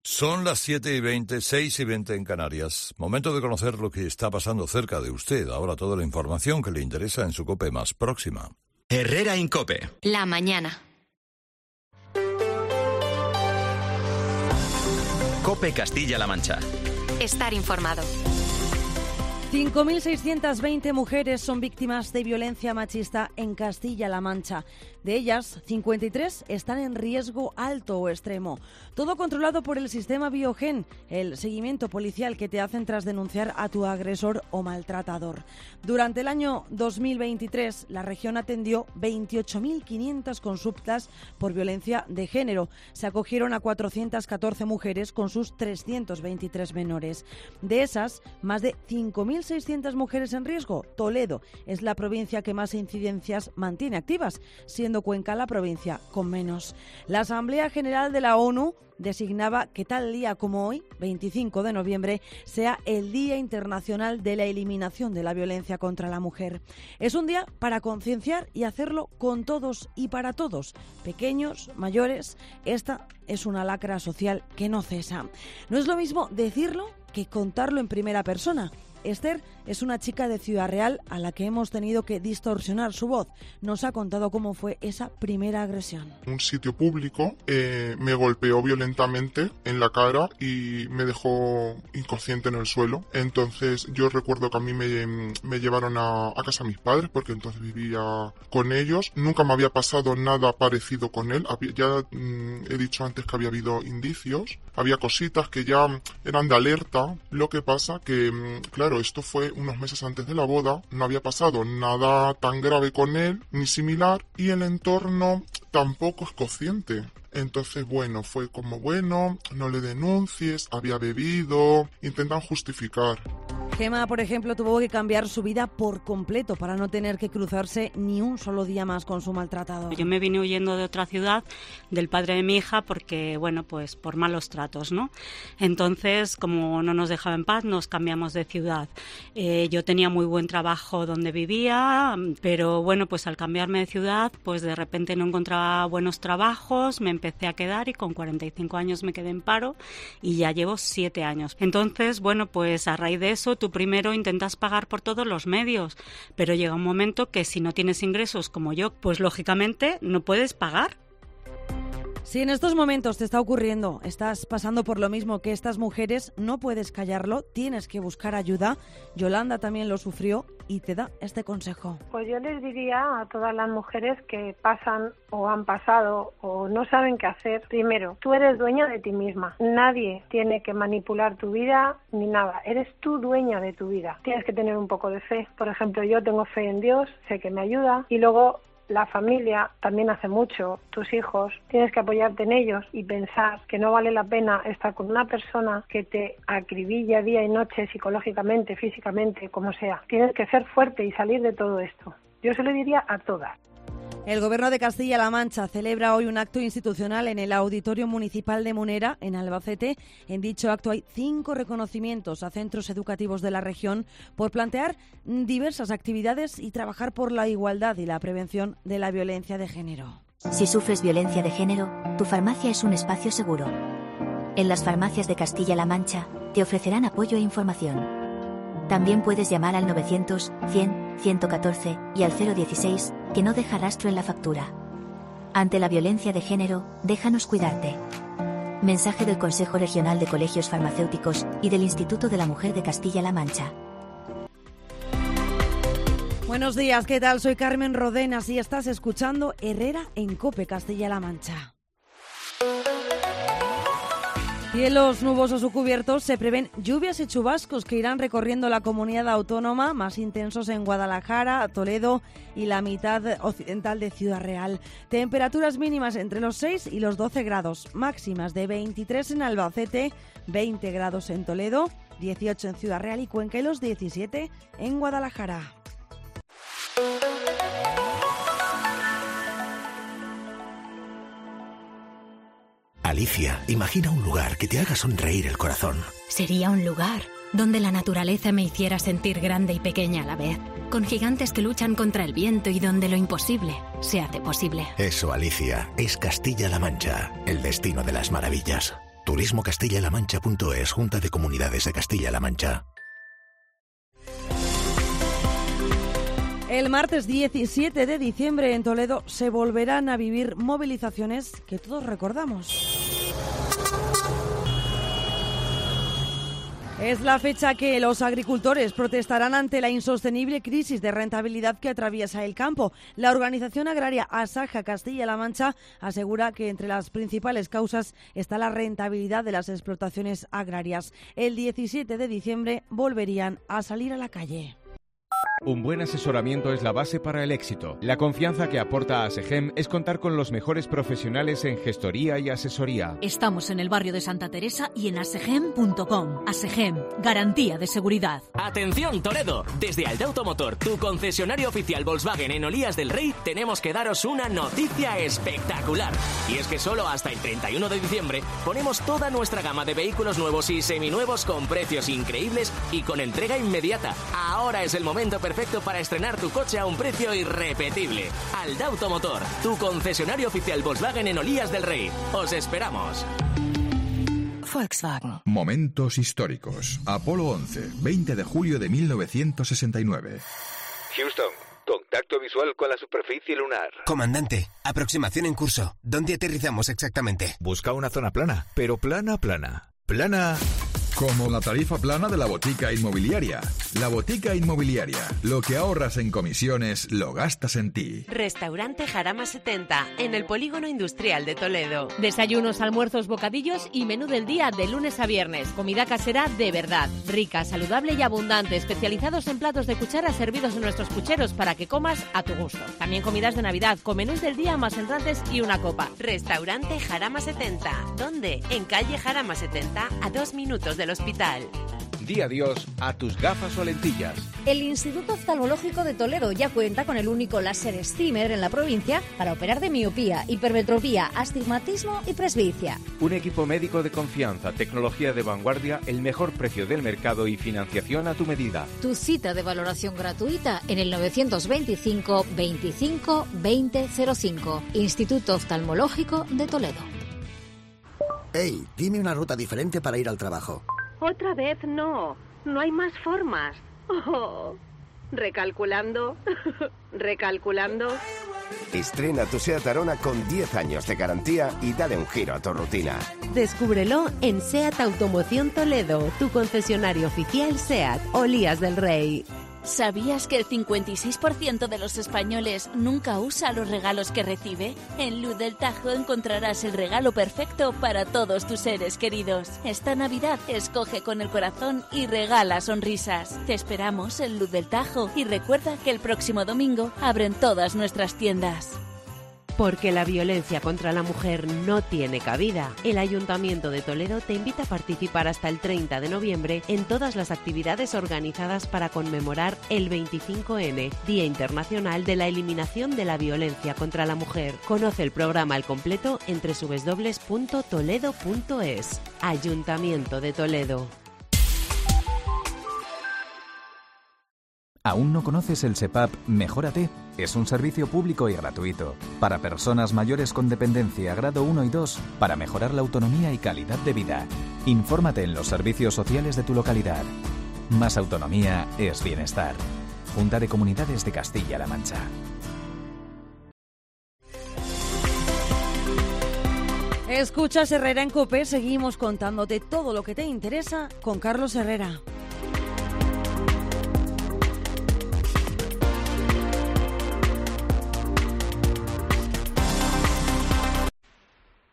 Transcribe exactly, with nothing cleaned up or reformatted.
Son las siete y veinte, seis y veinte en Canarias. Momento de conocer lo que está pasando cerca de usted. Ahora toda la información que le interesa en su COPE más próxima. Herrera Incope. La mañana. COPE Castilla-La Mancha. Estar informado. cinco mil seiscientas veinte mujeres son víctimas de violencia machista en Castilla-La Mancha. De ellas, cincuenta y tres están en riesgo alto o extremo. Todo controlado por el sistema Biogen, el seguimiento policial que te hacen tras denunciar a tu agresor o maltratador. Durante el año dos mil veintitrés, la región atendió veintiocho mil quinientas consultas por violencia de género. Se acogieron a cuatrocientas catorce mujeres con sus trescientos veintitrés menores. De esas, más de cinco mil seiscientas mujeres en riesgo. Toledo es la provincia que más incidencias mantiene activas, siendo Cuenca la provincia con menos. La Asamblea General de la ONU designaba que tal día como hoy, veinticinco de noviembre, sea el Día Internacional de la Eliminación de la Violencia contra la Mujer. Es un día para concienciar y hacerlo con todos y para todos, pequeños, mayores. Esta es una lacra social que no cesa. No es lo mismo decirlo que contarlo en primera persona. Esther es una chica de Ciudad Real a la que hemos tenido que distorsionar su voz. Nos ha contado cómo fue esa primera agresión. Un sitio público eh, me golpeó violentamente en la cara y me dejó inconsciente en el suelo. Entonces yo recuerdo que a mí me, me llevaron a, a casa de mis padres porque entonces vivía con ellos. Nunca me había pasado nada parecido con él. Había, ya mm, he dicho antes que había habido indicios. Había cositas que ya eran de alerta. Lo que pasa que, mm, claro, esto fue unos meses antes de la boda, no había pasado nada tan grave con él, ni similar, y el entorno tampoco es consciente. Entonces, bueno, fue como, bueno, no le denuncies, había bebido, intentan justificar. Gema, por ejemplo, tuvo que cambiar su vida por completo para no tener que cruzarse ni un solo día más con su maltratador. Yo me vine huyendo de otra ciudad, del padre de mi hija, porque, bueno, pues por malos tratos, ¿no? Entonces, como no nos dejaba en paz, nos cambiamos de ciudad. Eh, yo tenía muy buen trabajo donde vivía, pero, bueno, pues al cambiarme de ciudad, pues de repente no encontraba buenos trabajos, me empecé a quedar y con cuarenta y cinco años me quedé en paro y ya llevo siete años. Entonces, bueno, pues a raíz de eso, tú primero intentas pagar por todos los medios, pero llega un momento que si no tienes ingresos como yo, pues lógicamente no puedes pagar. Si en estos momentos te está ocurriendo, estás pasando por lo mismo que estas mujeres, no puedes callarlo, tienes que buscar ayuda. Yolanda también lo sufrió y te da este consejo. Pues yo les diría a todas las mujeres que pasan o han pasado o no saben qué hacer. Primero, tú eres dueña de ti misma. Nadie tiene que manipular tu vida ni nada. Eres tú dueña de tu vida. Tienes que tener un poco de fe. Por ejemplo, yo tengo fe en Dios, sé que me ayuda y luego la familia también hace mucho, tus hijos, tienes que apoyarte en ellos y pensar que no vale la pena estar con una persona que te acribilla día y noche psicológicamente, físicamente, como sea. Tienes que ser fuerte y salir de todo esto. Yo se lo diría a todas. El Gobierno de Castilla-La Mancha celebra hoy un acto institucional en el Auditorio Municipal de Munera, en Albacete. En dicho acto hay cinco reconocimientos a centros educativos de la región por plantear diversas actividades y trabajar por la igualdad y la prevención de la violencia de género. Si sufres violencia de género, tu farmacia es un espacio seguro. En las farmacias de Castilla-La Mancha te ofrecerán apoyo e información. También puedes llamar al novecientos, cien, ciento catorce y al cero dieciséis, que no deja rastro en la factura. Ante la violencia de género, déjanos cuidarte. Mensaje del Consejo Regional de Colegios Farmacéuticos y del Instituto de la Mujer de Castilla-La Mancha. Buenos días, ¿qué tal? Soy Carmen Rodenas y estás escuchando Herrera en COPE Castilla-La Mancha. Cielos nubosos o cubiertos, se prevén lluvias y chubascos que irán recorriendo la comunidad autónoma, más intensos en Guadalajara, Toledo y la mitad occidental de Ciudad Real. Temperaturas mínimas entre los seis y los doce grados, máximas de veintitrés en Albacete, veinte grados en Toledo, dieciocho en Ciudad Real y Cuenca y los diecisiete en Guadalajara. Alicia, imagina un lugar que te haga sonreír el corazón. Sería un lugar donde la naturaleza me hiciera sentir grande y pequeña a la vez, con gigantes que luchan contra el viento y donde lo imposible se hace posible. Eso, Alicia, es Castilla-La Mancha, el destino de las maravillas. turismo castilla la mancha punto es, Junta de Comunidades de Castilla-La Mancha. El martes diecisiete de diciembre en Toledo se volverán a vivir movilizaciones que todos recordamos. Es la fecha que los agricultores protestarán ante la insostenible crisis de rentabilidad que atraviesa el campo. La organización agraria Asaja Castilla-La Mancha asegura que entre las principales causas está la rentabilidad de las explotaciones agrarias. El diecisiete de diciembre volverían a salir a la calle. Un buen asesoramiento es la base para el éxito. La confianza que aporta ASEGEM es contar con los mejores profesionales en gestoría y asesoría. Estamos en el barrio de Santa Teresa y en asegem punto com. ASEGEM, garantía de seguridad. ¡Atención, Toledo! Desde Alde Automotor, tu concesionario oficial Volkswagen en Olías del Rey, tenemos que daros una noticia espectacular. Y es que solo hasta el treinta y uno de diciembre ponemos toda nuestra gama de vehículos nuevos y seminuevos con precios increíbles y con entrega inmediata. Ahora es el momento perfecto para estrenar tu coche a un precio irrepetible. Alde Automotor, tu concesionario oficial Volkswagen en Olías del Rey. Os esperamos. Volkswagen. Momentos históricos. Apolo once, veinte de julio de mil novecientos sesenta y nueve. Houston, contacto visual con la superficie lunar. Comandante, aproximación en curso. ¿Dónde aterrizamos exactamente? Busca una zona plana, pero plana, plana. Plana... Como la tarifa plana de la Botica Inmobiliaria. La Botica Inmobiliaria. Lo que ahorras en comisiones, lo gastas en ti. Restaurante Jarama setenta, en el Polígono Industrial de Toledo. Desayunos, almuerzos, bocadillos y menú del día de lunes a viernes. Comida casera de verdad. Rica, saludable y abundante. Especializados en platos de cuchara servidos en nuestros pucheros para que comas a tu gusto. También comidas de Navidad, con menús del día más entrantes y una copa. Restaurante Jarama setenta. ¿Dónde? En calle Jarama setenta, a dos minutos de del hospital. Di adiós a tus gafas o lentillas. El Instituto Oftalmológico de Toledo ya cuenta con el único láser Stimer en la provincia para operar de miopía, hipermetropía, astigmatismo y presbicia. Un equipo médico de confianza, tecnología de vanguardia, el mejor precio del mercado y financiación a tu medida. Tu cita de valoración gratuita en el novecientos veinticinco veinticinco veinte cero cinco. Instituto Oftalmológico de Toledo. Hey, dime una ruta diferente para ir al trabajo. Otra vez no. No hay más formas. Oh, recalculando. Recalculando. Estrena tu SEAT Arona con diez años de garantía y dale un giro a tu rutina. Descúbrelo en SEAT Automoción Toledo, tu concesionario oficial SEAT, Olías del Rey. ¿Sabías que el cincuenta y seis por ciento de los españoles nunca usa los regalos que recibe? En Luz del Tajo encontrarás el regalo perfecto para todos tus seres queridos. Esta Navidad escoge con el corazón y regala sonrisas. Te esperamos en Luz del Tajo y recuerda que el próximo domingo abren todas nuestras tiendas. Porque la violencia contra la mujer no tiene cabida. El Ayuntamiento de Toledo te invita a participar hasta el treinta de noviembre en todas las actividades organizadas para conmemorar el veinticinco ene, Día Internacional de la Eliminación de la Violencia contra la Mujer. Conoce el programa al completo en doble u doble u doble u punto toledo punto es. Ayuntamiento de Toledo. ¿Aún no conoces el SEPAP Mejórate? Es un servicio público y gratuito para personas mayores con dependencia grado uno y dos para mejorar la autonomía y calidad de vida. Infórmate en los servicios sociales de tu localidad. Más autonomía es bienestar. Junta de Comunidades de Castilla-La Mancha. Escuchas Herrera en COPE, seguimos contándote todo lo que te interesa con Carlos Herrera.